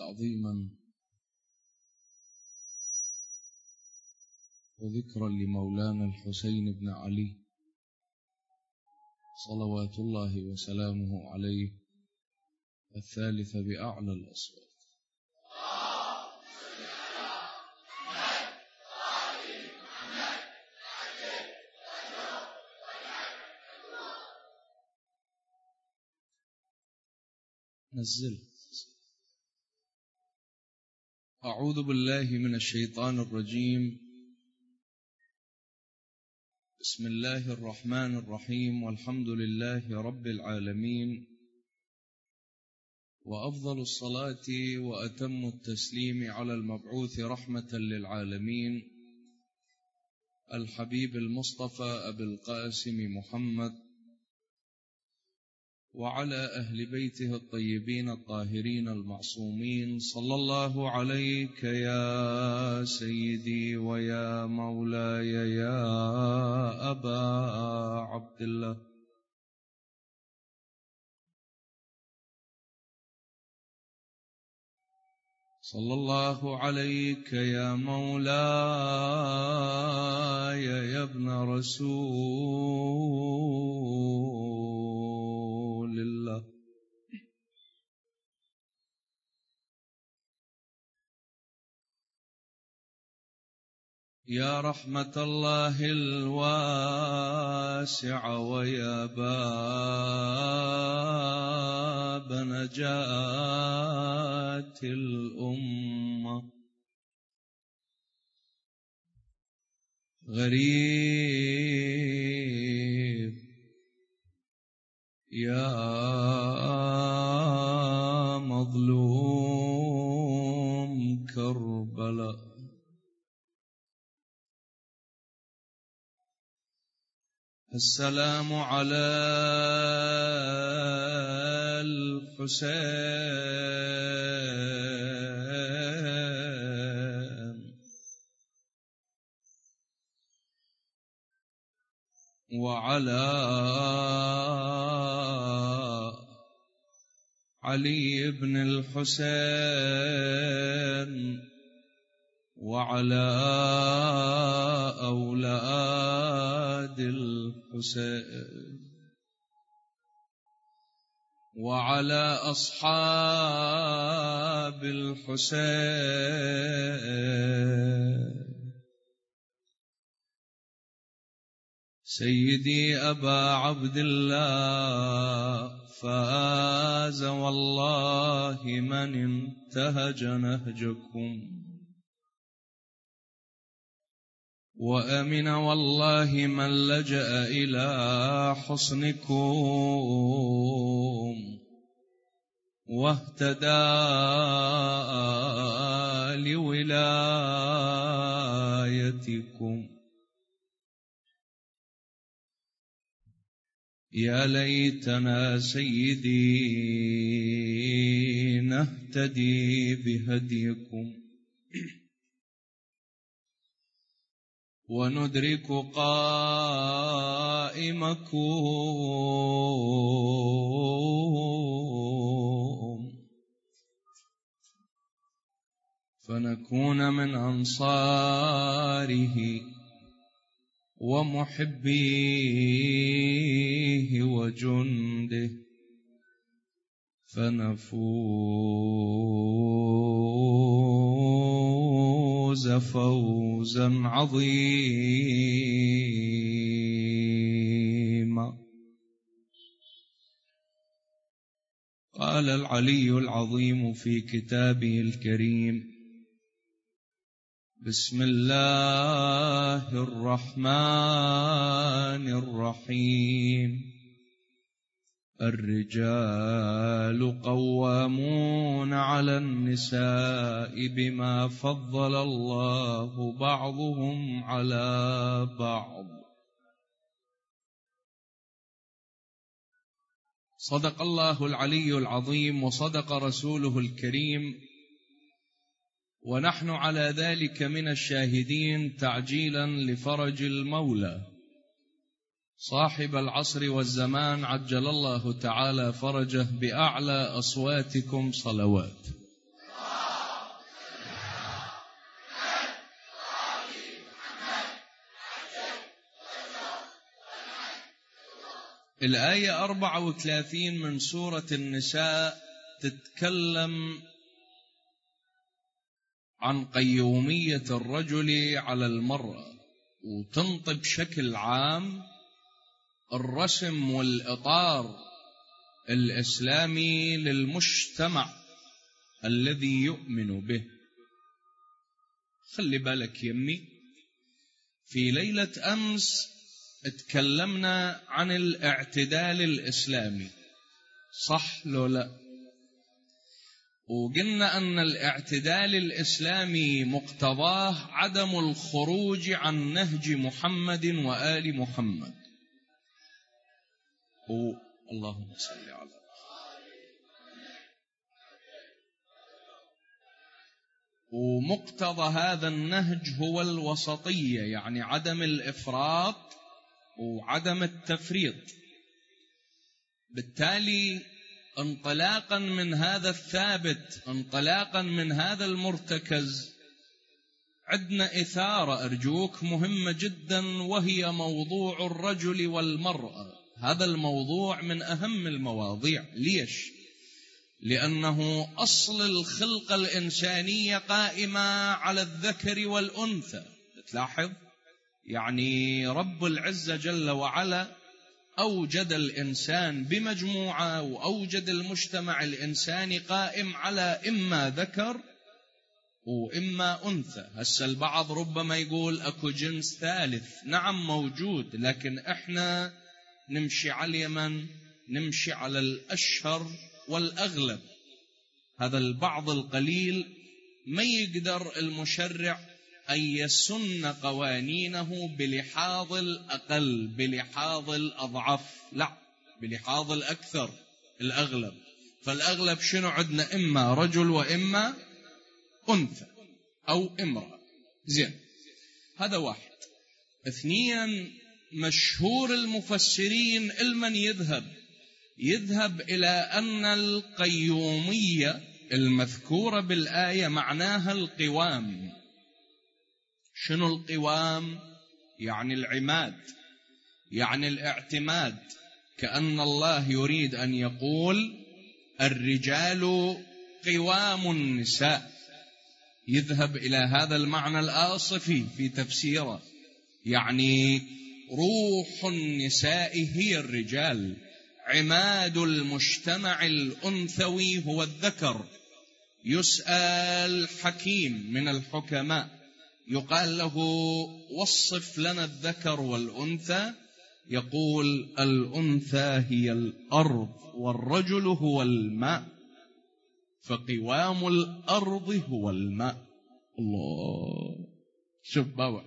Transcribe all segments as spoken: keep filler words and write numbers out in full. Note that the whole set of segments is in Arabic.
تعظيما وذكرا لمولانا الحسين بن علي صلوات الله وسلامه عليه الثالث بأعلى الأصوات. نزل. أعوذ بالله من الشيطان الرجيم. بسم الله الرحمن الرحيم، والحمد لله رب العالمين، وأفضل الصلاة وأتم التسليم على المبعوث رحمة للعالمين الحبيب المصطفى أبي القاسم محمد، وعلى أهل بيته الطيبين الطاهرين المعصومين، صلى الله عليك يا سيدي ويا مولاي يا أبا عبد الله. صلى الله عليك يا مولاي يا ابن رسول الله. يا رحمة الله الواسعة ويا باب نجاة الأمة، غريب يا مظلوم كربلاء، السلام على الحسين وعلى علي بن الحسين وعلى أولاد الحسين وعلى أصحاب الحسين. سيدي أبا عبد الله فاز والله من انتهج نهجكم، وأمن والله من لجأ إلى حصنكم، واهتدى لولايتكم. يا ليتنا سيدي نهتدي بهديكم وندرك قائمكم فنكون من أنصاره ومحبيه وجنده، فنفوز فوزا عظيما. قال العلي العظيم في كتابه الكريم: بسم الله الرحمن الرحيم. الرجال قوامون على النساء بما فضل الله بعضهم على بعض. صدق الله العلي العظيم وصدق رسوله الكريم، ونحن على ذلك من الشاهدين تعجيلا لفرج المولى صاحب العصر والزمان، عجل الله تعالى فرجه بأعلى أصواتكم صلوات. الآية أربعة وثلاثين من سورة النساء تتكلم عن قيومية الرجل على المرأة، وتنطي بشكل عام الرسم والإطار الإسلامي للمجتمع الذي يؤمن به. خلي بالك يمي، في ليلة أمس اتكلمنا عن الاعتدال الإسلامي، صح لو لا؟ وقلنا أن الاعتدال الإسلامي مقتضاه عدم الخروج عن نهج محمد وآل محمد. اللهم صل على ومقتضى هذا النهج هو الوسطية، يعني عدم الإفراط وعدم التفريط. بالتالي انطلاقا من هذا الثابت، انطلاقا من هذا المرتكز، عندنا إثارة أرجوك مهمة جدا، وهي موضوع الرجل والمرأة. هذا الموضوع من أهم المواضيع. ليش؟ لأنه أصل الخلقة الإنسانية قائمة على الذكر والأنثى. تلاحظ يعني رب العزة جل وعلا أوجد الإنسان بمجموعة، وأوجد المجتمع الإنساني قائم على إما ذكر وإما أنثى. هسه البعض ربما يقول أكو جنس ثالث، نعم موجود، لكن إحنا نمشي على اليمن، نمشي على الأشهر والأغلب. هذا البعض القليل ما يقدر المشرع أن يسن قوانينه بلحاظ الأقل، بلحاظ الأضعف، لا، بلحاظ الأكثر، الأغلب. فالأغلب شنو عندنا؟ إما رجل وإما أنثى أو امرأة. زين، هذا واحد. اثنين، مشهور المفسرين المن يذهب يذهب إلى أن القيومية المذكورة بالآية معناها القوام. شنو القوام؟ يعني العماد، يعني الاعتماد. كأن الله يريد أن يقول الرجال قوام النساء. يذهب إلى هذا المعنى الآصفي في تفسيره، يعني روح النساء هي الرجال، عماد المجتمع الأنثوي هو الذكر. يسأل حكيم من الحكماء يقال له وصف لنا الذكر والأنثى، يقول الأنثى هي الأرض والرجل هو الماء، فقوام الأرض هو الماء. الله، شوف بابا،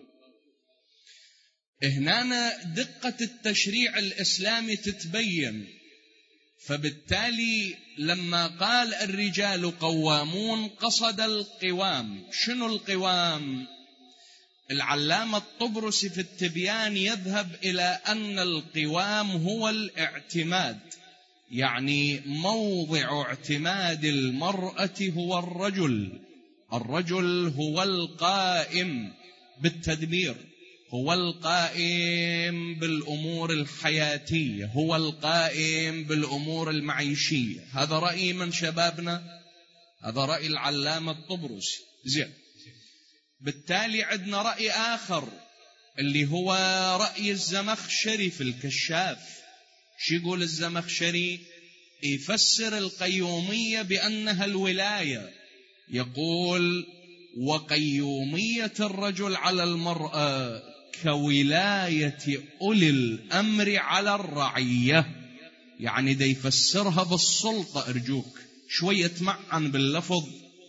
هنا دقة التشريع الإسلامي تتبين. فبالتالي لما قال الرجال قوامون قصد القوام. شنو القوام؟ العلامة الطبرسي في التبيان يذهب إلى أن القوام هو الاعتماد، يعني موضع اعتماد المرأة هو الرجل. الرجل هو القائم بالتدبير، هو القائم بالأمور الحياتية، هو القائم بالأمور المعيشية. هذا رأي من شبابنا، هذا رأي العلامة الطبرسي. زين، بالتالي عندنا رأي آخر اللي هو رأي الزمخشري في الكشاف. شو يقول الزمخشري؟ يفسر القيومية بأنها الولاية. يقول وقيومية الرجل على المرأة كولاية أولي الأمر على الرعية. يعني دا يفسرها بالسلطة. أرجوك شوية تمعن باللفظ.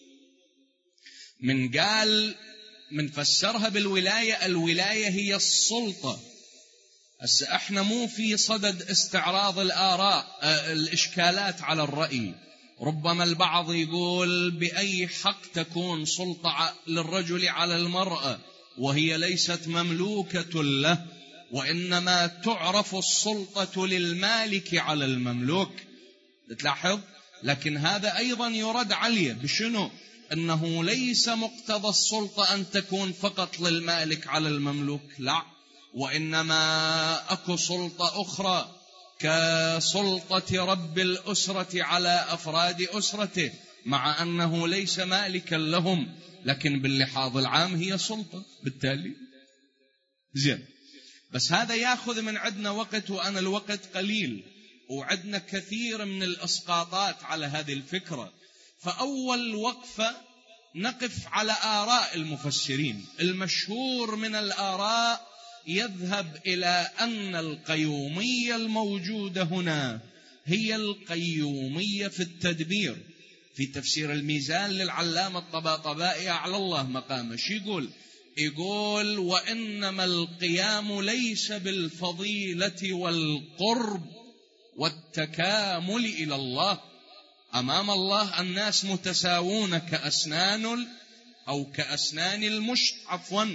من قال من فسرها بالولاية، الولاية هي السلطة. هس احنا مو في صدد استعراض الآراء الإشكالات على الرأي. ربما البعض يقول بأي حق تكون سلطة للرجل على المرأة وهي ليست مملوكة له، وإنما تعرف السلطة للمالك على المملوك. تلاحظ، لكن هذا أيضا يرد عليه بشنو؟ أنه ليس مقتضى السلطة أن تكون فقط للمالك على المملوك، لا، وإنما أكو سلطة أخرى كسلطة رب الأسرة على أفراد أسرته، مع أنه ليس مالكا لهم، لكن باللحاظ العام هي سلطة بالتالي. زين، بس هذا يأخذ من عندنا وقت، وأنا الوقت قليل، وعندنا كثير من الإسقاطات على هذه الفكرة. فأول وقفة نقف على آراء المفسرين. المشهور من الآراء يذهب إلى أن القيومية الموجودة هنا هي القيومية في التدبير. في تفسير الميزان للعلامة الطباطبائي على الله مقامه شو يقول؟ يقول: وإنما القيام ليس بالفضيلة والقرب والتكامل إلى الله. أمام الله الناس متساوون كأسنان أو كأسنان المشط عفوا.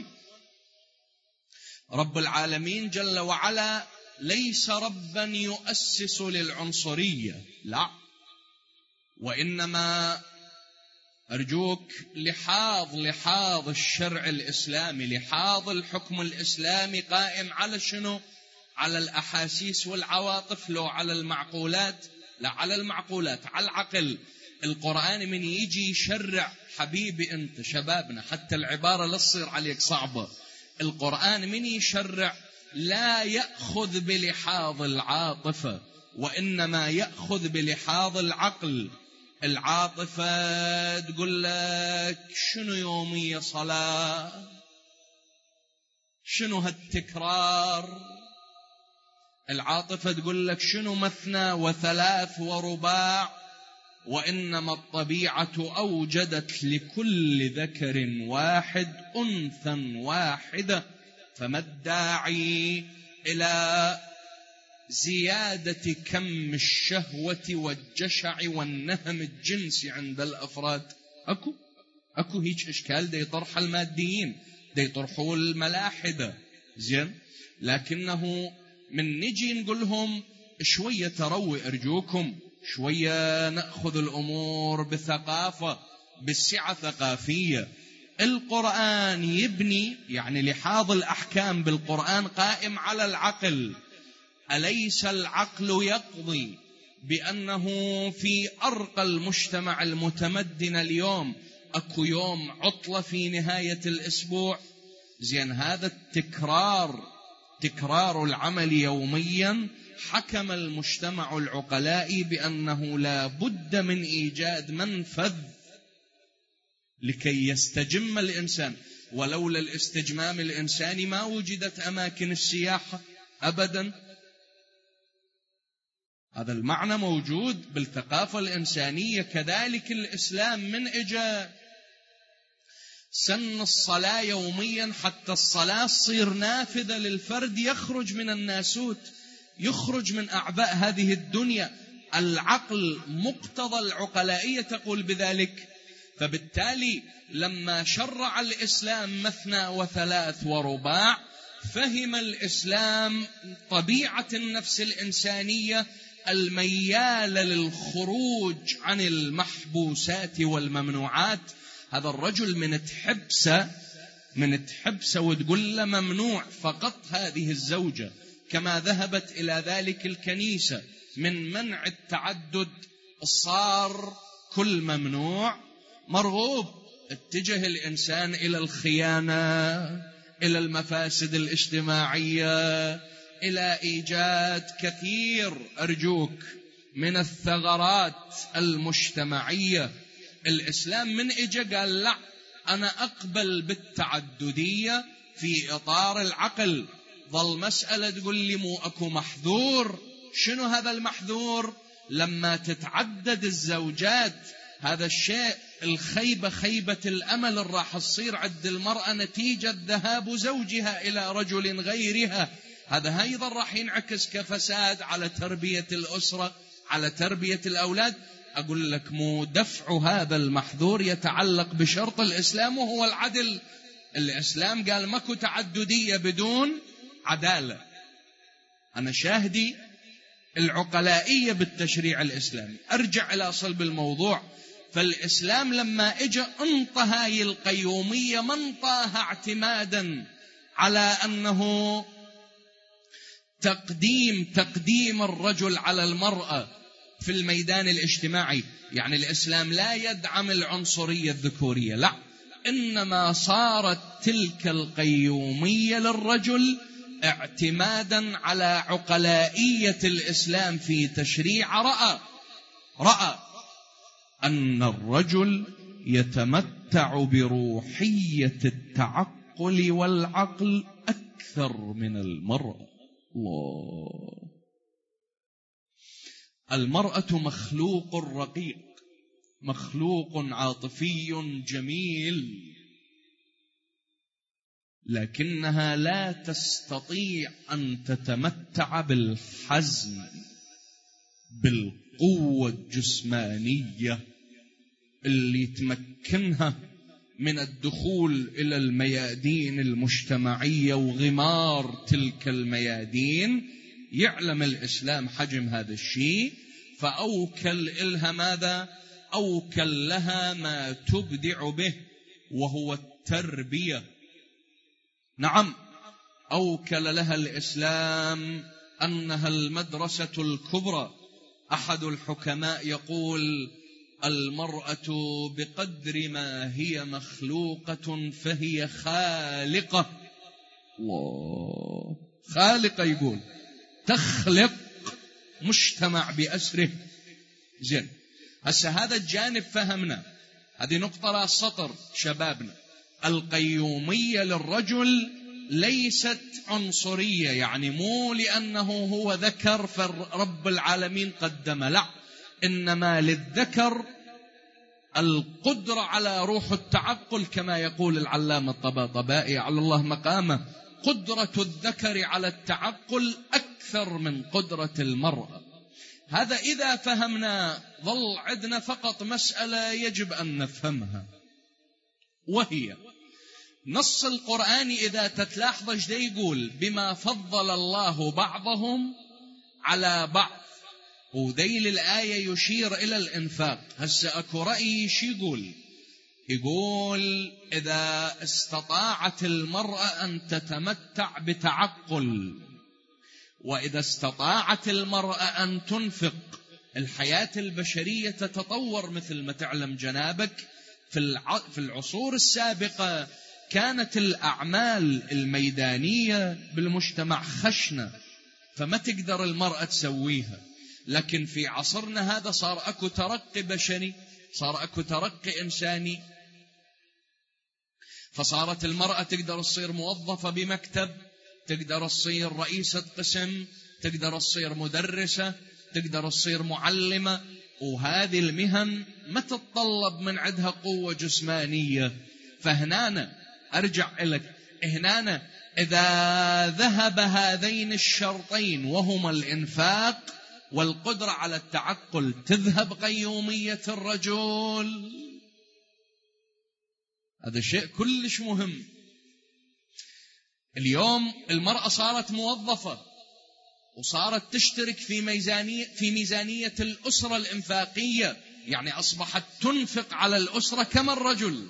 رب العالمين جل وعلا ليس ربا يؤسس للعنصرية، لا، وإنما أرجوك لحاظ لحاظ الشرع الإسلامي، لحاظ الحكم الإسلامي قائم على شنو؟ على الأحاسيس والعواطف، لو على المعقولات؟ لا، على المعقولات، على العقل. القرآن من يجي يشرع، حبيبي أنت شبابنا، حتى العبارة لا تصير عليك صعبة، القرآن من يشرع لا يأخذ بلحاظ العاطفة، وإنما يأخذ بلحاظ العقل. العاطفة تقول لك شنو يومية صلاة، شنو هالتكرار. العاطفة تقول لك شنو مثنى وثلاث ورباع. وإنما الطبيعة أوجدت لكل ذكر واحد أنثى واحدة، فما الداعي إلى زيادة كم الشهوة والجشع والنهم الجنسي عند الأفراد؟ أكو أكو هيج إشكال دا يطرح الماديين، دا يطرحوا الملاحدة. زين، لكنه من نجي نقولهم شوية تروي أرجوكم، شوية نأخذ الأمور بثقافة، بالسعة ثقافية. القرآن يبني يعني لحاظ الأحكام بالقرآن قائم على العقل. أليس العقل يقضي بأنه في أرقى المجتمع المتمدن اليوم أكو يوم عطلة في نهاية الأسبوع؟ زين، هذا التكرار، تكرار العمل يوميا، حكم المجتمع العقلائي بأنه لا بد من إيجاد منفذ لكي يستجم الإنسان. ولولا الاستجمام الإنساني ما وجدت أماكن السياحة أبدا. هذا المعنى موجود بالثقافة الإنسانية. كذلك الإسلام من إجا سن الصلاة يوميا حتى الصلاة تصير نافذة للفرد، يخرج من الناسوت، يخرج من أعباء هذه الدنيا. العقل مقتضى العقلائية تقول بذلك. فبالتالي لما شرع الإسلام مثنى وثلاث ورباع، فهم الإسلام طبيعة النفس الإنسانية الميالة للخروج عن المحبوسات والممنوعات. هذا الرجل من تحبسه من تحبسه وتقول له ممنوع فقط هذه الزوجة، كما ذهبت إلى ذلك الكنيسة من منع التعدد، صار كل ممنوع مرغوب. اتجه الإنسان إلى الخيانة، إلى المفاسد الاجتماعية، إلى إيجاد كثير أرجوك من الثغرات المجتمعية. الإسلام من إجا قال لا، أنا أقبل بالتعددية في إطار العقل. ظل مسألة تقول لي مو أكو محذور. شنو هذا المحذور؟ لما تتعدد الزوجات هذا الشيء الخيبة، خيبة الأمل راح تصير عند المرأة نتيجة ذهاب زوجها إلى رجل غيرها. هذا أيضا راح ينعكس كفساد على تربية الأسرة، على تربية الأولاد. أقول لك مو دفع هذا المحذور يتعلق بشرط الإسلام وهو العدل. الإسلام قال ماكو تعددية بدون عدالة. أنا شاهدي العقلائية بالتشريع الإسلامي. أرجع إلى صلب الموضوع. فالإسلام لما إجا انطهى القيومية، ما انطاها اعتمادا على أنه تقديم تقديم الرجل على المرأة في الميدان الاجتماعي. يعني الإسلام لا يدعم العنصرية الذكورية، لا، إنما صارت تلك القيومية للرجل اعتمادا على عقلائية الإسلام في تشريع. رأى رأى أن الرجل يتمتع بروحية التعقل والعقل أكثر من المرأة. الله، المرأة مخلوق رقيق، مخلوق عاطفي جميل، لكنها لا تستطيع أن تتمتع بالحزم، بالقوة الجسمانية اللي تمكنها من الدخول إلى الميادين المجتمعية وغمار تلك الميادين. يعلم الإسلام حجم هذا الشيء، فأوكل إلها ماذا؟ أوكل لها ما تبدع به، وهو التربية. نعم، أوكل لها الإسلام أنها المدرسة الكبرى. أحد الحكماء يقول: المرأة بقدر ما هي مخلوقة فهي خالقة. الله، خالقة، يقول تخلق مجتمع بأسره. زين، هسه هذا الجانب فهمنا، هذه نقطة راس سطر شبابنا. القيومية للرجل ليست عنصرية، يعني مو لأنه هو ذكر فرب العالمين قدم، لا، إنما للذكر القدرة على روح التعقل، كما يقول العلامة الطباطبائي على الله مقامه: قدرة الذكر على التعقل أكثر من قدرة المرأة. هذا إذا فهمنا. ظل عندنا فقط مسألة يجب أن نفهمها، وهي نص القرآن إذا تتلاحظ ايش يقول: بما فضل الله بعضهم على بعض. وذيل الآية يشير إلى الإنفاق. هسه أكو رأي شي يقول يقول إذا استطاعت المرأة أن تتمتع بتعقل، وإذا استطاعت المرأة أن تنفق، الحياة البشرية تتطور. مثل ما تعلم جنابك في العصور السابقة كانت الأعمال الميدانية بالمجتمع خشنة، فما تقدر المرأة تسويها. لكن في عصرنا هذا صار أكو ترقي بشري، صار أكو ترقي إنساني، فصارت المرأة تقدر تصير موظفة بمكتب، تقدر تصير رئيسة قسم، تقدر تصير مدرسة، تقدر تصير معلمة. وهذه المهن ما تتطلب من عندها قوة جسمانية. فهنانا أرجع لك، هنانا إذا ذهب هذين الشرطين وهما الإنفاق والقدرة على التعقل، تذهب قيومية الرجل. هذا شيء كلش مهم. اليوم المرأة صارت موظفة وصارت تشترك في ميزانية في ميزانية الأسرة الإنفاقية، يعني أصبحت تنفق على الأسرة كما الرجل.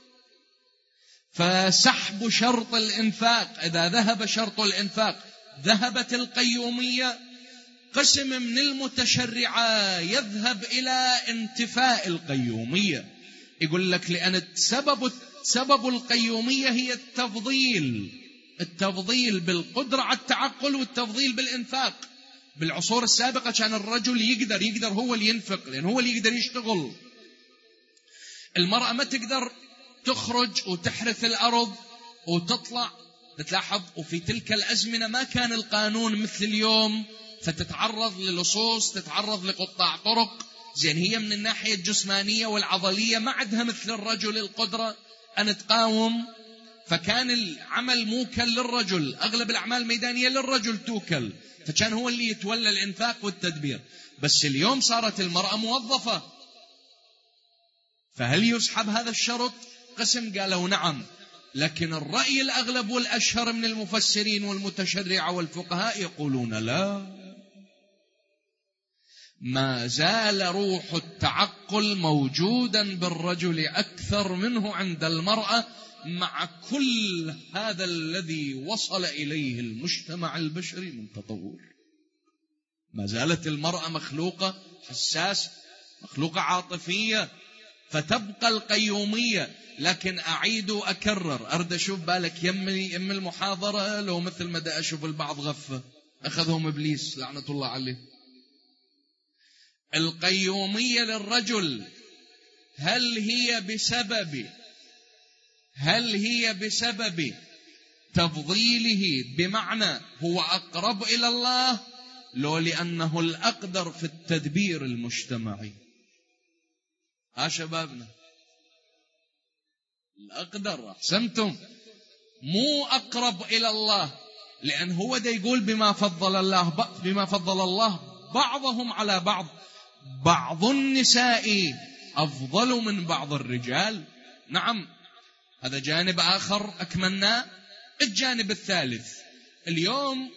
فسحب شرط الإنفاق، إذا ذهب شرط الإنفاق ذهبت القيومية. قسم من المتشرعة يذهب إلى انتفاء القيومية، يقول لك لأن سبب سبب القيومية هي التفضيل التفضيل بالقدرة على التعقل والتفضيل بالإنفاق. بالعصور السابقة كان الرجل يقدر يقدر هو اللي ينفق، لأن هو اللي يقدر يشتغل. المرأة ما تقدر تخرج وتحرث الأرض وتطلع. تلاحظ، وفي تلك الأزمنة ما كان القانون مثل اليوم، فتتعرض للصوص، تتعرض لقطاع طرق. زين، هي من الناحية الجسمانية والعضلية ما عندها مثل الرجل القدرة أن تقاوم، فكان العمل موكل للرجل. أغلب الأعمال الميدانية للرجل توكل، فكان هو اللي يتولى الإنفاق والتدبير. بس اليوم صارت المرأة موظفة، فهل يسحب هذا الشرط؟ قسم قالوا نعم، لكن الرأي الأغلب والأشهر من المفسرين والمتشرعة والفقهاء يقولون لا، ما زال روح التعقل موجودا بالرجل أكثر منه عند المرأة، مع كل هذا الذي وصل إليه المجتمع البشري من تطور. ما زالت المرأة مخلوقة حساس، مخلوقة عاطفية، فتبقى القيومية. لكن أعيد وأكرر، أرد أشوف بالك يمي يم المحاضرة لو مثل ما دا أشوف البعض غفة أخذهم إبليس لعنة الله عليه. القيومية للرجل هل هي بسبب هل هي بسبب تفضيله بمعنى هو أقرب إلى الله، لو لأنه الأقدر في التدبير المجتمعي؟ ها شبابنا، الأقدر، أحسنتم، مو أقرب إلى الله، لأن هو دا يقول بما فضل الله بما فضل الله بعضهم على بعض، بعض النساء أفضل من بعض الرجال. نعم، هذا جانب آخر أكملنا. الجانب الثالث اليوم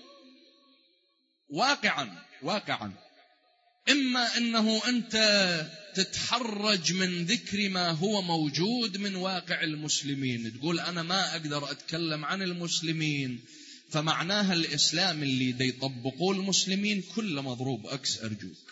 واقعا واقعا إما أنه أنت تتحرج من ذكر ما هو موجود من واقع المسلمين، تقول أنا ما أقدر أتكلم عن المسلمين، فمعناها الإسلام اللي دي يطبقوه المسلمين كله مضروب أكس أرجوك.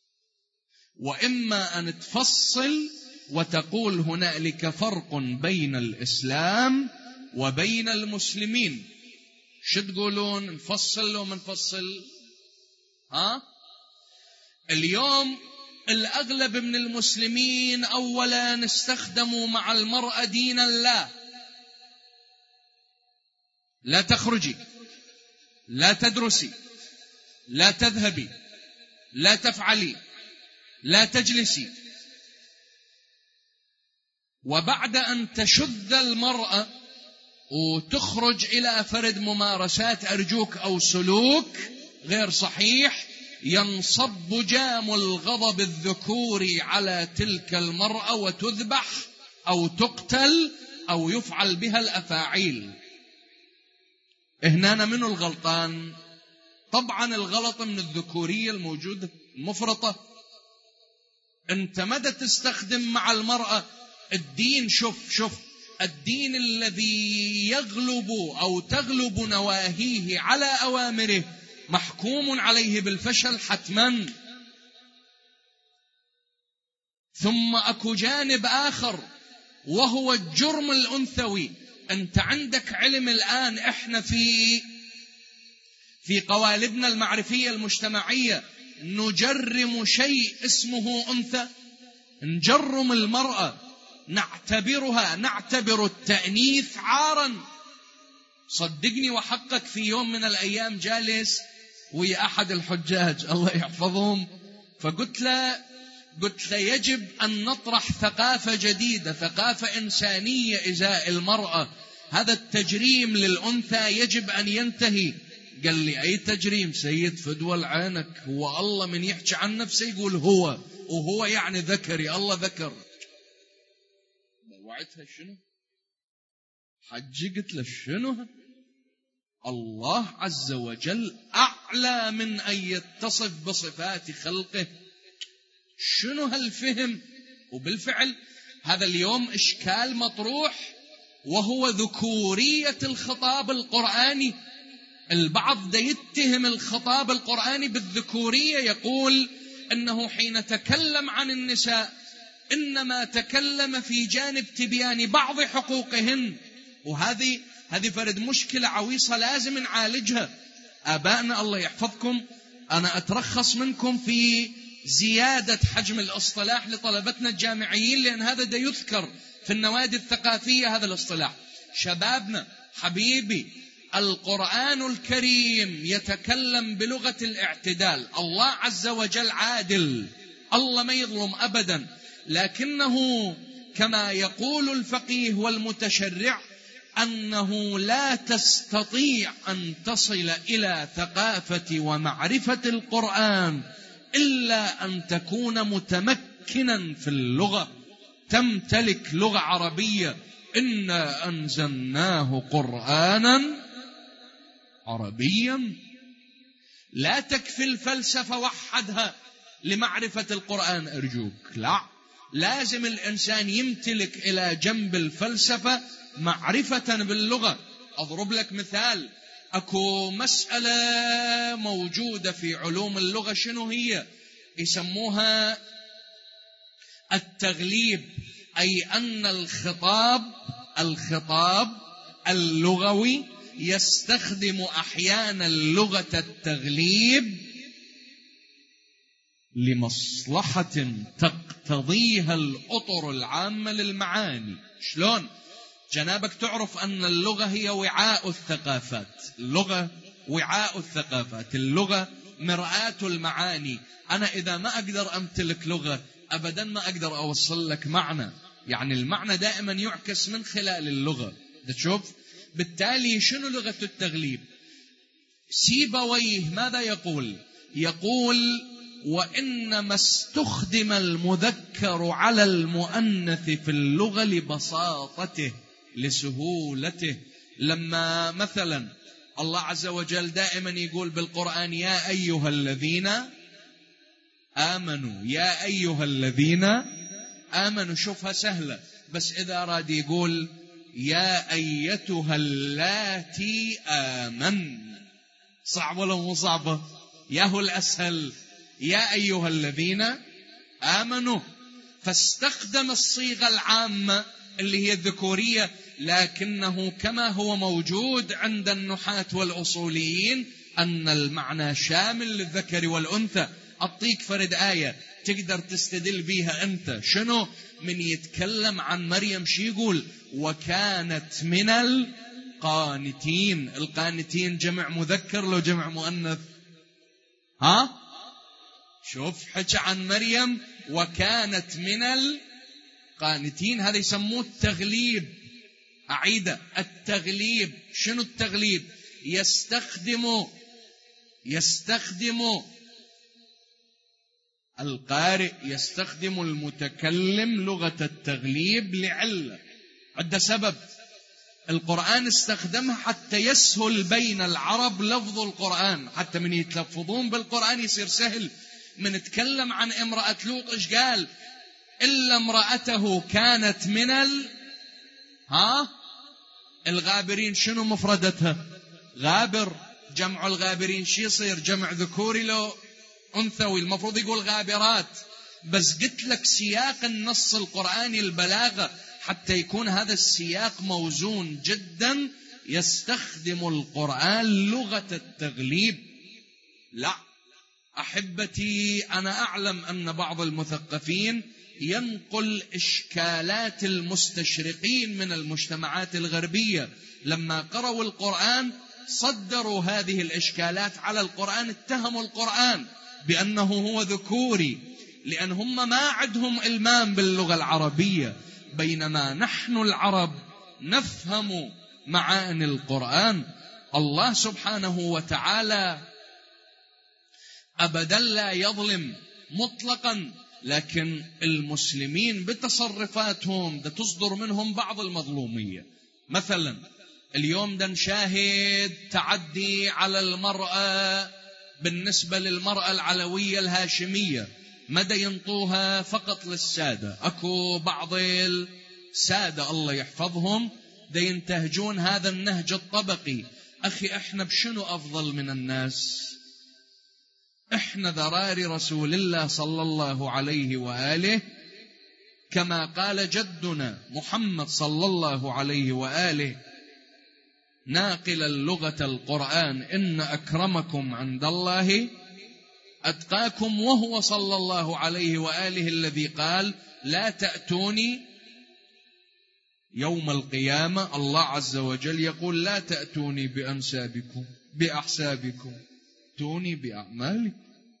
وإما أن تفصل وتقول هنالك فرق بين الإسلام وبين المسلمين. شو تقولون، نفصل لو منفصل؟ ها؟ اليوم الأغلب من المسلمين أولا استخدموا مع المرأة دين الله. لا تخرجي، لا تدرسي، لا تذهبي، لا تفعلي، لا تجلسي. وبعد أن تشذ المرأة وتخرج إلى فرد ممارسات أرجوك أو سلوك غير صحيح، ينصب جام الغضب الذكوري على تلك المرأة وتذبح أو تقتل أو يفعل بها الأفاعيل. هنا منو الغلطان؟ طبعا الغلط من الذكورية الموجودة المفرطة. انت مدى تستخدم مع المرأة الدين. شوف شوف الدين الذي يغلب أو تغلب نواهيه على أوامره محكوم عليه بالفشل حتما. ثم أكو جانب آخر وهو الجرم الأنثوي. أنت عندك علم الآن، إحنا في في قوالبنا المعرفية المجتمعية نجرم شيء اسمه أنثى، نجرم المرأة، نعتبرها نعتبر التأنيث عارا. صدقني وحقك، في يوم من الأيام جالس ويا أحد الحجاج الله يحفظهم، فقلت له قلت له يجب أن نطرح ثقافة جديدة، ثقافة إنسانية إزاء المرأة. هذا التجريم للأنثى يجب أن ينتهي. قال لي أي تجريم سيد؟ فدول عينك، هو الله من يحكي عن نفسه يقول هو، وهو يعني ذكري، الله ذكر. وعدتها شنو حجي؟ قلت له شنو؟ الله عز وجل أعلى من أن يتصف بصفات خلقه. شنو هالفهم؟ وبالفعل هذا اليوم إشكال مطروح، وهو ذكورية الخطاب القرآني. البعض دا يتهم الخطاب القرآني بالذكورية، يقول أنه حين تكلم عن النساء إنما تكلم في جانب تبيان بعض حقوقهن. وهذه هذه فرد مشكلة عويصة لازم نعالجها. آبائنا الله يحفظكم، أنا أترخص منكم في زيادة حجم الاصطلاح لطلبتنا الجامعيين، لأن هذا دا يذكر في النوادي الثقافية. هذا الاصطلاح شبابنا حبيبي، القرآن الكريم يتكلم بلغة الاعتدال. الله عز وجل عادل، الله ما يظلم أبدا، لكنه كما يقول الفقيه والمتشرع أنه لا تستطيع أن تصل إلى ثقافة ومعرفة القرآن إلا أن تكون متمكنا في اللغة، تمتلك لغة عربية. إنا أنزلناه قرآنا عربيا. لا تكفي الفلسفة وحدها، لمعرفة القرآن أرجوك، لا، لازم الإنسان يمتلك إلى جنب الفلسفة معرفة باللغة. أضرب لك مثال، أكو مسألة موجودة في علوم اللغة، شنو هي؟ يسموها التغليب، أي أن الخطاب الخطاب اللغوي يستخدم أحيانا لغة التغليب لمصلحة تقتضيها الأطر العامة للمعاني. شلون؟ جنابك تعرف أن اللغة هي وعاء الثقافات، اللغة وعاء الثقافات، اللغة مرآة المعاني. أنا إذا ما أقدر أمتلك لغة أبدا ما أقدر أوصل لك معنى، يعني المعنى دائما يعكس من خلال اللغة. تشوف بالتالي شنو لغة التغليب؟ سيبويه ماذا يقول؟ يقول وإنما استخدم المذكر على المؤنث في اللغة لبساطته لسهولته. لما مثلا الله عز وجل دائما يقول بالقرآن يا أيها الذين آمنوا، يا أيها الذين آمنوا، شوفها سهلة، بس إذا أراد يقول يا أيتها اللاتي آمن، صعب ولا مو صعبة؟ ياهو الأسهل، يا أيها الذين آمنوا، فاستخدم الصيغة العامة اللي هي الذكورية، لكنه كما هو موجود عند النحاة والأصوليين أن المعنى شامل للذكر والأنثى. أعطيك فرد آية تقدر تستدل بيها أنت، شنو؟ من يتكلم عن مريم شي يقول وكانت من القانتين. القانتين جمع مذكر لو جمع مؤنث؟ ها؟ شوف حكى عن مريم وكانت من القانتين، هذا يسموه التغليب. أعيده، التغليب. شنو التغليب؟ يستخدم يستخدم القارئ، يستخدم المتكلم لغة التغليب لعلة، عند سبب. القرآن استخدمها حتى يسهل بين العرب لفظ القرآن، حتى من يتلفظون بالقرآن يصير سهل. من نتكلم عن امرأة لوط إيش قال؟ إلا امرأته كانت من ال ها الغابرين. شنو مفردتها؟ غابر. جمع الغابرين شي يصير؟ جمع ذكوري لو أنثوي، المفروض يقول غابرات. بس قلت لك سياق النص القرآني البلاغة حتى يكون هذا السياق موزون جدا، يستخدم القرآن لغة التغليب. لا أحبتي، أنا أعلم أن بعض المثقفين ينقل إشكالات المستشرقين من المجتمعات الغربية، لما قرأوا القرآن صدروا هذه الإشكالات على القرآن، اتهموا القرآن بأنه هو ذكوري، لأن هم ما عندهم إلمام باللغة العربية، بينما نحن العرب نفهم معاني القرآن. الله سبحانه وتعالى أبدا لا يظلم مطلقا، لكن المسلمين بتصرفاتهم ده تصدر منهم بعض المظلومية. مثلا اليوم ده نشاهد تعدي على المرأة بالنسبة للمرأة العلوية الهاشمية، مدى ينطوها فقط للسادة. أكو بعض السادة الله يحفظهم دا ينتهجون هذا النهج الطبقي. أخي احنا بشنو أفضل من الناس؟ احنا ذراري رسول الله صلى الله عليه وآله، كما قال جدنا محمد صلى الله عليه وآله ناقل اللغة القرآن إن أكرمكم عند الله أتقاكم، وهو صلى الله عليه وآله الذي قال لا تأتوني يوم القيامة. الله عز وجل يقول لا تأتوني بأنسابكم بأحسابكم، توني بأعمالكم.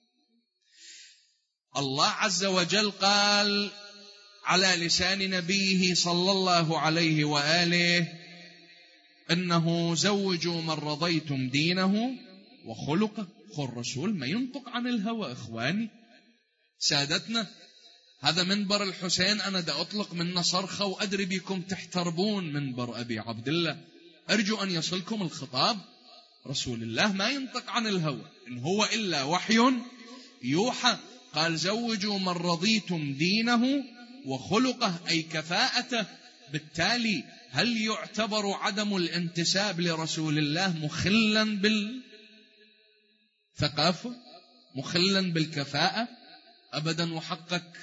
الله عز وجل قال على لسان نبيه صلى الله عليه وآله إنه زوجوا من رضيتم دينه وخلقه. خو الرسول ما ينطق عن الهوى إخواني سادتنا. هذا منبر الحسين أنا دا أطلق من صرخة وأدري بكم تحتربون منبر أبي عبد الله، أرجو أن يصلكم الخطاب. رسول الله ما ينطق عن الهوى، إن هو إلا وحي يوحى. قال زوجوا من رضيتم دينه وخلقه، أي كفاءته. بالتالي هل يعتبر عدم الانتساب لرسول الله مخلا بالثقافة، مخلا بالكفاءة؟ أبدا وحقك.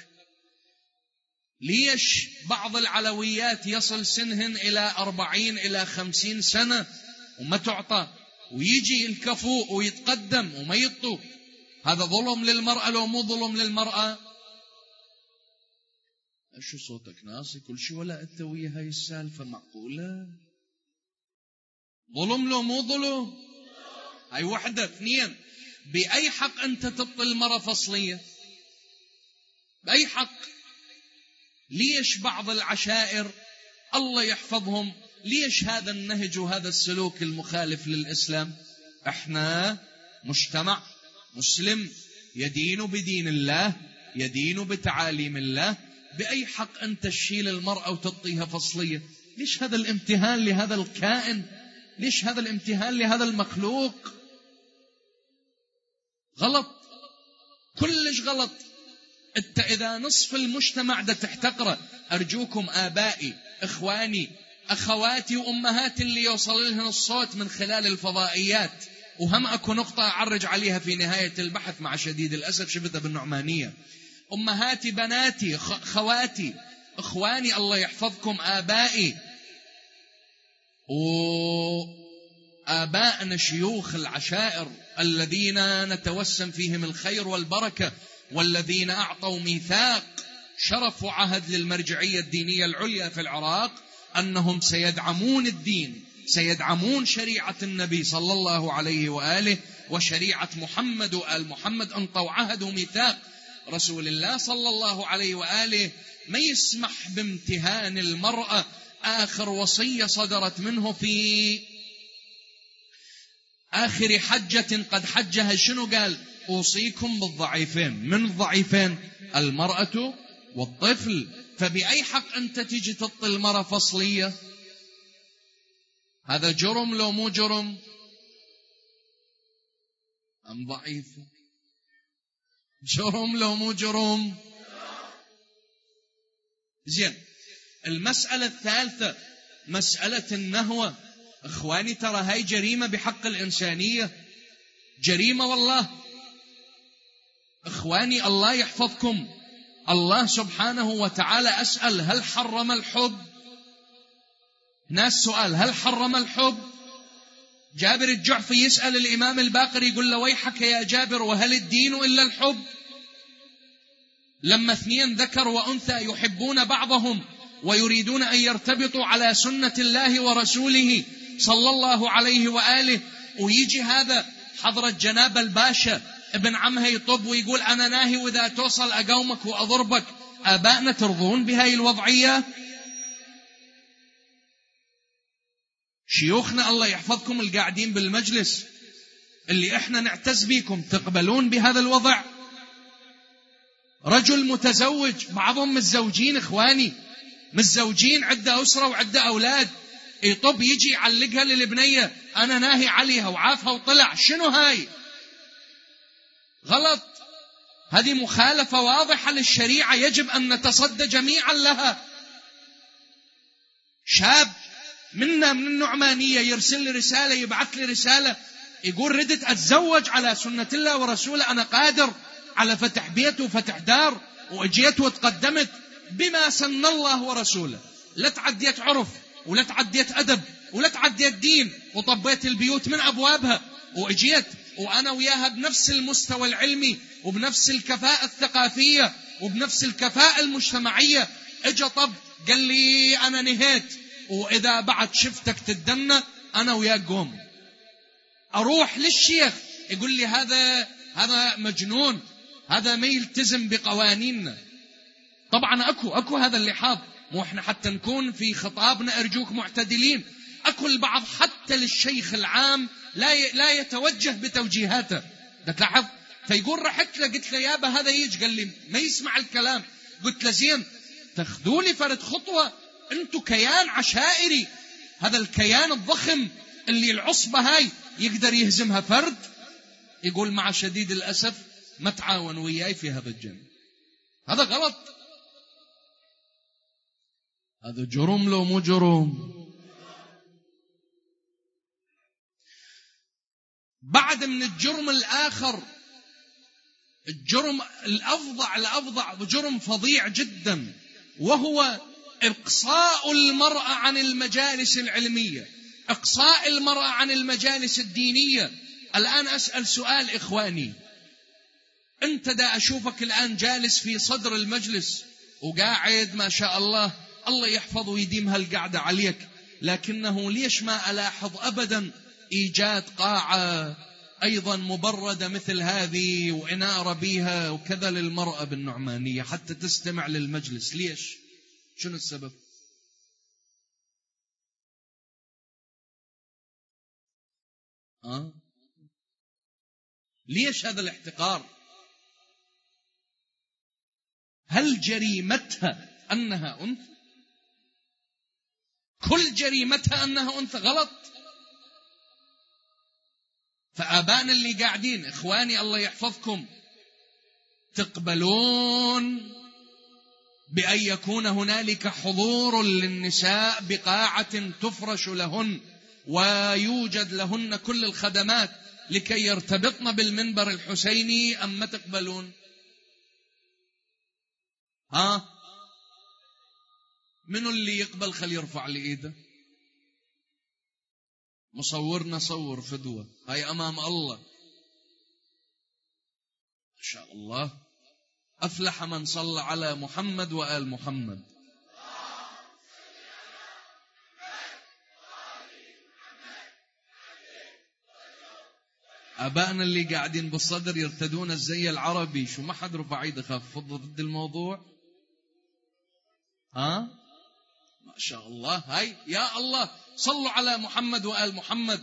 ليش بعض العلويات يصل سنهن إلى أربعين إلى خمسين سنة وما تعطى، ويجي الكفوء ويتقدم وما يطو؟ هذا ظلم للمرأة لو مو ظلم للمرأة؟ شو صوتك ناسي كل شيء ولا أنت ويا هاي السالفة معقولة؟ ظلم لو مو ظلم؟ هاي وحدة. اثنين، بأي حق أنت تبطل المرأة فصلية؟ بأي حق؟ ليش بعض العشائر الله يحفظهم ليش هذا النهج وهذا السلوك المخالف للإسلام؟ احنا مجتمع مسلم يدين بدين الله، يدين بتعاليم الله. بأي حق أنت تشيل المرأة وتعطيها فصلية؟ ليش هذا الامتهان لهذا الكائن؟ ليش هذا الامتهان لهذا المخلوق؟ غلط، كلش غلط. انت إذا نصف المجتمع ده تحتقره، أرجوكم آبائي إخواني أخواتي وأمهاتي اللي يوصل لهم الصوت من خلال الفضائيات، وهم أكو نقطة أعرج عليها في نهاية البحث مع شديد الأسف شفتها بالنعمانية. أمهاتي بناتي خواتي إخواني الله يحفظكم، آبائي وآبائنا شيوخ العشائر الذين نتوسم فيهم الخير والبركة، والذين أعطوا ميثاق شرف وعهد للمرجعية الدينية العليا في العراق أنهم سيدعمون الدين، سيدعمون شريعة النبي صلى الله عليه وآله وشريعة محمد وآل محمد. أنطوا عهد وميثاق رسول الله صلى الله عليه وآله ما يسمح بامتهان المرأة. آخر وصية صدرت منه في آخر حجة قد حجها شنو قال؟ أوصيكم بالضعيفين. من الضعيفين؟ المرأة والطفل. فبأي حق أنت تيجي تطل المرأة فصلية؟ هذا جرم لو مو جرم؟ أم ضعيفة؟ جرم لو مو جرم؟ زين. المسألة الثالثة مسألة النهوة. إخواني ترى هاي جريمة بحق الإنسانية، جريمة والله. إخواني الله يحفظكم، الله سبحانه وتعالى أسأل هل حرم الحب؟ ناس سؤال هل حرم الحب؟ جابر الجعفي يسأل الإمام الباقر يقول له ويحك يا جابر وهل الدين إلا الحب؟ لما اثنين ذكر وأنثى يحبون بعضهم ويريدون أن يرتبطوا على سنة الله ورسوله صلى الله عليه وآله، ويجي هذا حضرة جناب الباشا ابن عمها يطب ويقول أنا ناهي وإذا توصل أقومك وأضربك. آبائنا ترضون بهاي الوضعية؟ شيوخنا الله يحفظكم القاعدين بالمجلس اللي احنا نعتز بيكم تقبلون بهذا الوضع؟ رجل متزوج، بعضهم متزوجين إخواني، متزوجين عدة أسرة وعدة أولاد، يطب يجي يعلقها للبنية أنا ناهي عليها وعافها وطلع. شنو هاي؟ غلط. هذه مخالفة واضحة للشريعة يجب أن نتصدى جميعا لها. شاب منا من النعمانية يرسل لي رسالة، يبعث لي رسالة يقول ردت أتزوج على سنة الله ورسوله، أنا قادر على فتح بيت وفتح دار، وأجيت وتقدمت بما سن الله ورسوله، لا تعديت عرف ولا تعديت أدب ولا تعديت دين، وطبيت البيوت من أبوابها وأجيت وأنا وياها بنفس المستوى العلمي وبنفس الكفاءة الثقافية وبنفس الكفاءة المجتمعية. اجا طب قال لي أنا نهيت، وإذا بعد شفتك تدنى أنا وياك قوم. أروح للشيخ يقول لي هذا هذا مجنون، هذا ما يلتزم بقوانيننا. طبعا أكو أكو هذا اللحاظ، مو إحنا حتى نكون في خطابنا أرجوك معتدلين. أكو البعض حتى للشيخ العام لا لا يتوجه بتوجيهاته، تلاحظ. فيقول رحت له قلت له يابا هذا يجي، قال لي ما يسمع الكلام. قلت له زين تاخذوا لي فرد خطوة، أنتوا كيان عشائري، هذا الكيان الضخم اللي العصبة هاي يقدر يهزمها فرد؟ يقول مع شديد الأسف ما تعاون وياي في هذا الجنب. هذا غلط، هذا جرم لو مو جرم. بعد من الجرم الآخر، الجرم الأفظع الأفظع جرم فظيع جدا، وهو إقصاء المرأة عن المجالس العلمية، إقصاء المرأة عن المجالس الدينية. الآن أسأل سؤال إخواني، أنت دا أشوفك الآن جالس في صدر المجلس وقاعد ما شاء الله، الله يحفظ ويديم هالقعدة عليك، لكنه ليش ما ألاحظ أبدا إيجاد قاعة أيضا مبردة مثل هذه وإنارة بها وكذا للمرأة بالنعمانية حتى تستمع للمجلس؟ ليش؟ شنو السبب؟ أه؟ ليش هذا الاحتقار؟ هل جريمتها أنها أنثى؟ كل جريمتها أنها أنثى؟ غلط. فآبائنا اللي قاعدين، إخواني الله يحفظكم، تقبلون بأن يكون هنالك حضور للنساء بقاعة تفرش لهن ويوجد لهن كل الخدمات لكي يرتبطن بالمنبر الحسيني، أم ما تقبلون؟ ها؟ منو اللي يقبل؟ خلي يرفع لي ايده. مصورنا صور فدوة هاي أمام الله ما شاء الله. أفلح من صلى على محمد وآل محمد. أبائنا اللي قاعدين بالصدر يرتدون الزي العربي، شو ما حد رفع ايده خاف ضد الموضوع؟ ها؟ ما شاء الله. هاي يا الله صلوا على محمد وآل محمد.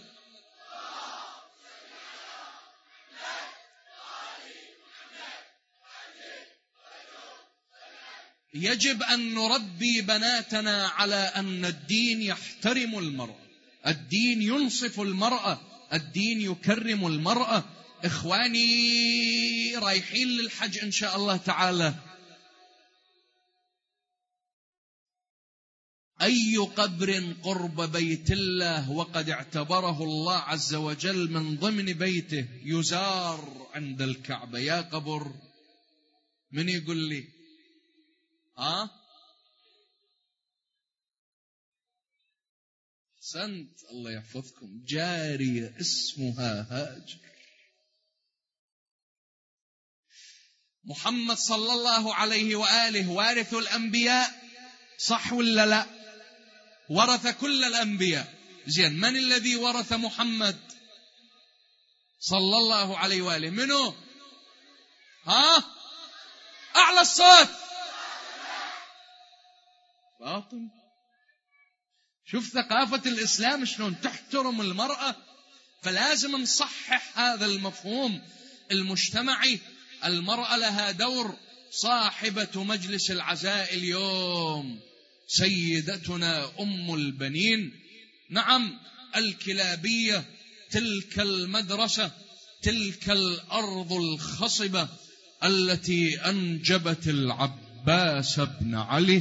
يجب أن نربي بناتنا على أن الدين يحترم المرأة، الدين ينصف المرأة، الدين يكرم المرأة. إخواني رايحين للحج إن شاء الله تعالى، أي قبر قرب بيت الله وقد اعتبره الله عز وجل من ضمن بيته يزار عند الكعبة؟ يا قبر من يقول لي؟ ها؟ أحسنت الله يحفظكم. جارية اسمها هاجر. محمد صلى الله عليه وآله وارث الأنبياء، صح ولا لا؟ ورث كل الأنبياء. زين، من الذي ورث محمد صلى الله عليه وآله؟ منو؟ ها؟ أعلى الصوت. فاطمة. شوف ثقافة الإسلام شلون تحترم المرأة. فلازم نصحح هذا المفهوم المجتمعي. المرأة لها دور. صاحبة مجلس العزاء اليوم سيدتنا أم البنين، نعم، الكلابية، تلك المدرسة، تلك الأرض الخصبة التي أنجبت العباس بن علي.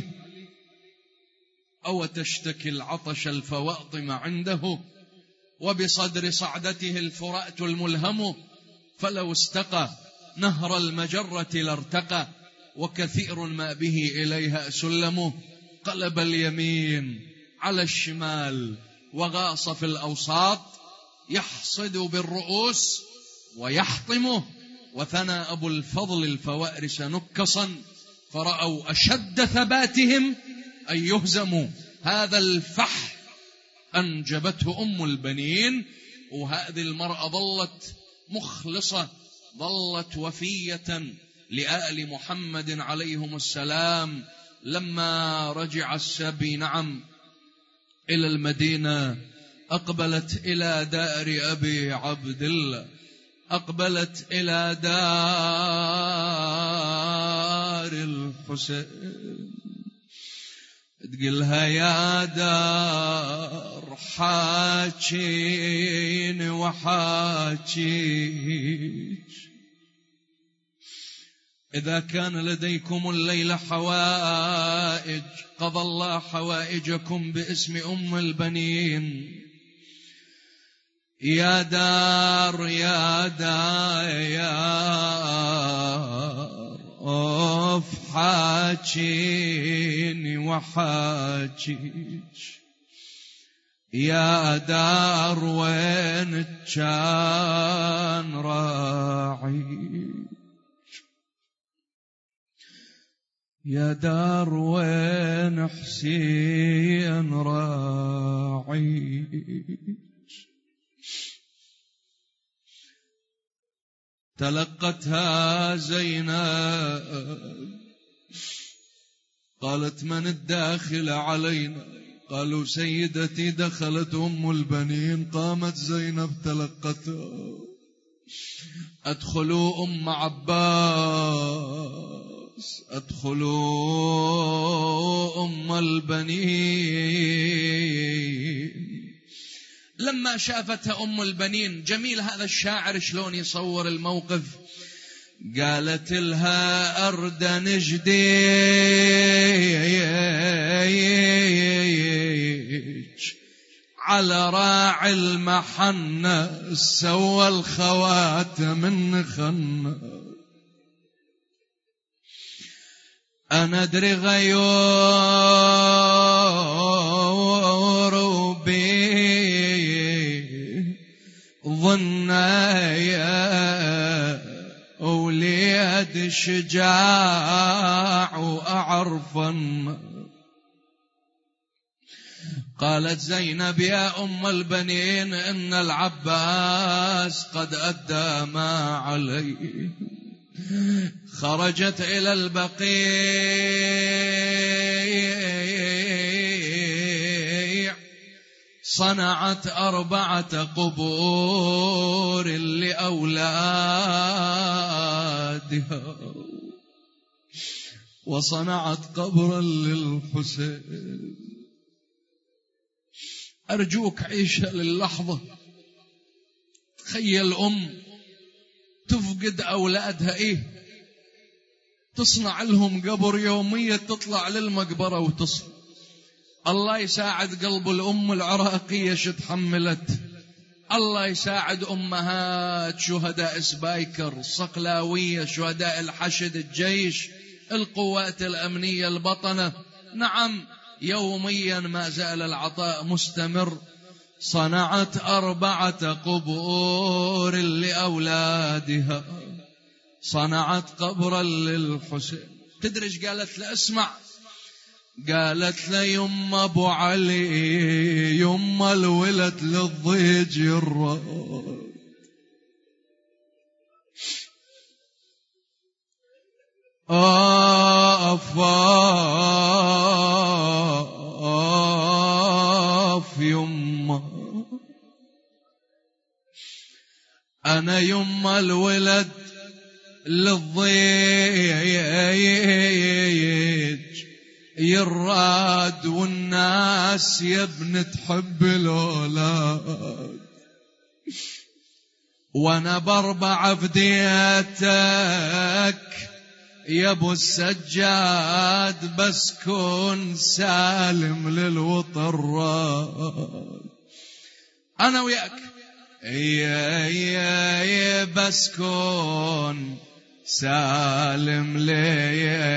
أو تشتكي العطش الفواطم عنده، وبصدر صعدته الفرات الملهم، فلو استقى نهر المجرة لارتقى، وكثير ما به إليها سلم. قلب اليمين على الشمال وغاص في الأوساط، يحصد بالرؤوس ويحطمه. وثنى أبو الفضل الفوارس نكصا، فرأوا أشد ثباتهم أن يهزموا. هذا الفح أنجبته أم البنين. وهذه المرأة ظلت مخلصة، ظلت وفية لآل محمد عليهم السلام. لما رجع السبي، نعم، إلى المدينة، أقبلت إلى دار أبي عبد الله، أقبلت إلى دار الحسين، تقلها يا دار حاجين وحاجيج، إذا كان لديكم الليلة حوائج قضى الله حوائجكم باسم أم البنين. يا دار يا دار أوف حاجيني وحاجيج، يا دار وين كان راعي، يا دار وين حسين راعي. تلقتها زينب قالت من الداخل علينا؟ قالوا سيدتي دخلت أم البنين. قامت زينب تلقتها. أدخلوا أم عباس، أدخلوا أم البنين. لما شافتها أم البنين، جميل هذا الشاعر شلون يصور الموقف، قالت لها أرد نجديج على راعي المحنة، سوى الخواتم من خنة. أنا أدري غيور بي ظنايا وليد شجاع وأعرفن. قالت زينب يا أم البنين إن العباس قد أدى ما عليه. خرجت إلى البقيع، صنعت أربعة قبور لأولادها، وصنعت قبرا للحسين. أرجوك عيشها للحظة. تخيل أم تفقد أولادها إيه، تصنع لهم قبر يومية، تطلع للمقبرة وتصل. الله يساعد قلب الأم العراقية شو تحملت. الله يساعد أمهات شهداء سبايكر، الصقلاوية، شهداء الحشد، الجيش، القوات الأمنية، البطنة. نعم يوميا ما زال العطاء مستمر. صنعت أربعة قبور لأولادها، صنعت قبرا للحسين. تدرج قالت له اسمع، قالت له يم أبو علي يم الولد للضيج الراد، آف آف يما أنا يم الولد للضيج يراد، والناس يا ابن تحب الأولاد، وانا بربع فديتك يا ابو السجاد، بس كون سالم للوطرات. انا وياك يا يا يا بس كون سالم لي يا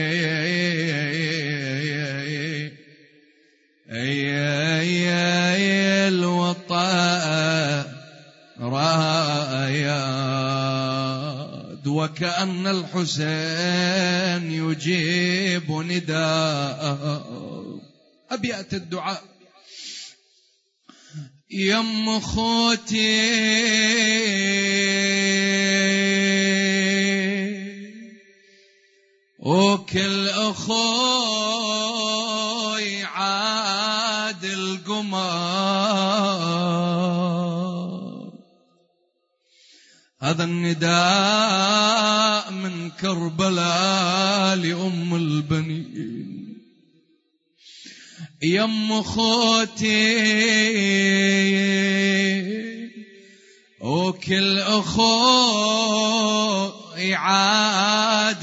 يا الوطاء راياد، وكأن الحسين يجيب نداء. أبيات الدعاء. يم خوتي وكل أخوي عاد القمر، هذا النداء من كربلاء لأم البنين. يم خوتي وكل أخوي يعاد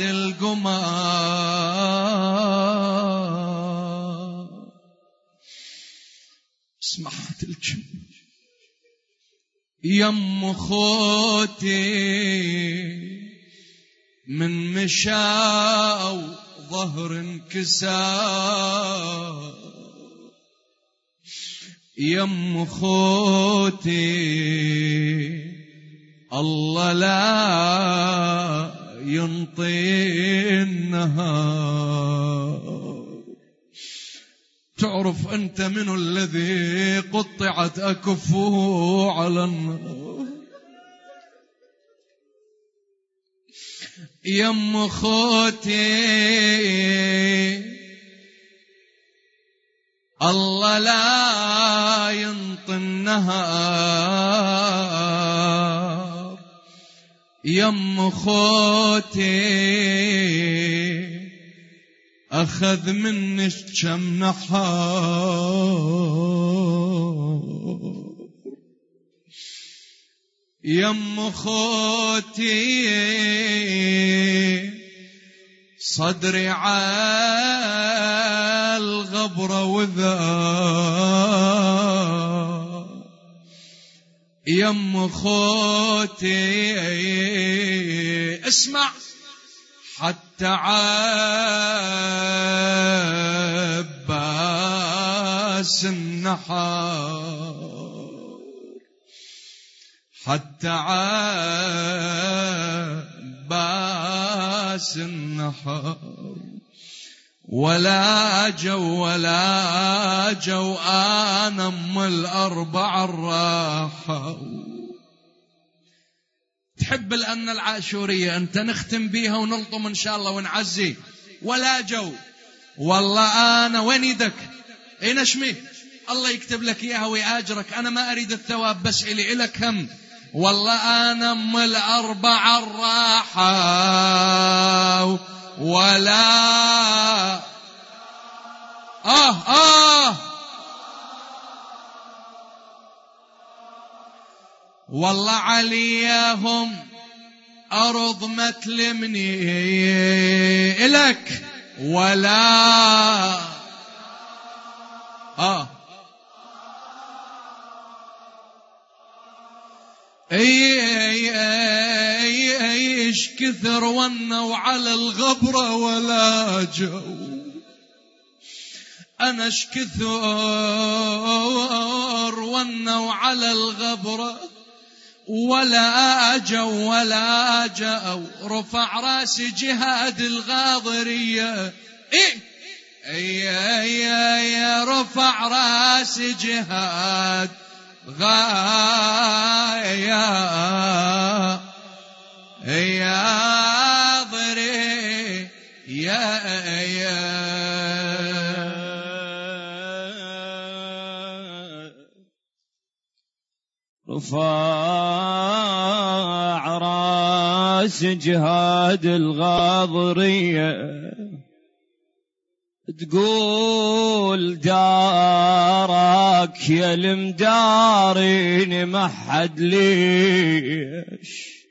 القمر. اسمع تلك يم خوتي من مشاو ظهر انكسار، يم خوتي الله لا ينطي النهار. تعرف أنت من الذي قطعت أكفه على النار؟ يم خوتي الله لا ينطي النهار، يم خوتي أخذ منك كم نحار. يم خوتي صدري عالغبرة وذا، يم خوتي اسمع حتى عباس النحار، حتى عباس النحار. ولا جو ولا جو أنا أم الأربع الراحة. تحب الأن العاشورية أنت نختم بيها ونلطم إن شاء الله ونعزي. ولا جو والله أنا وين يدك أين اشمي الله يكتب لك إياها ويأجرك. أنا ما أريد الثواب بس إلي إلك هم. والله أنا أم الأربع الراحة ولا آه آه والله عليهم أرض ما تلمني إلك ولا آه اي اي اي ايش كثر ونوا على الغبرة ولا جو. انا اش كثر ونوا على الغبرة ولا جو ولا جو. رفع راسي جهاد الغاضرية اي اي اي, أي رفع راسي جهاد غايا يا ضري يا يا رفع راس جهاد الغاضرية تقول دارك يا المدارين ما حد ليش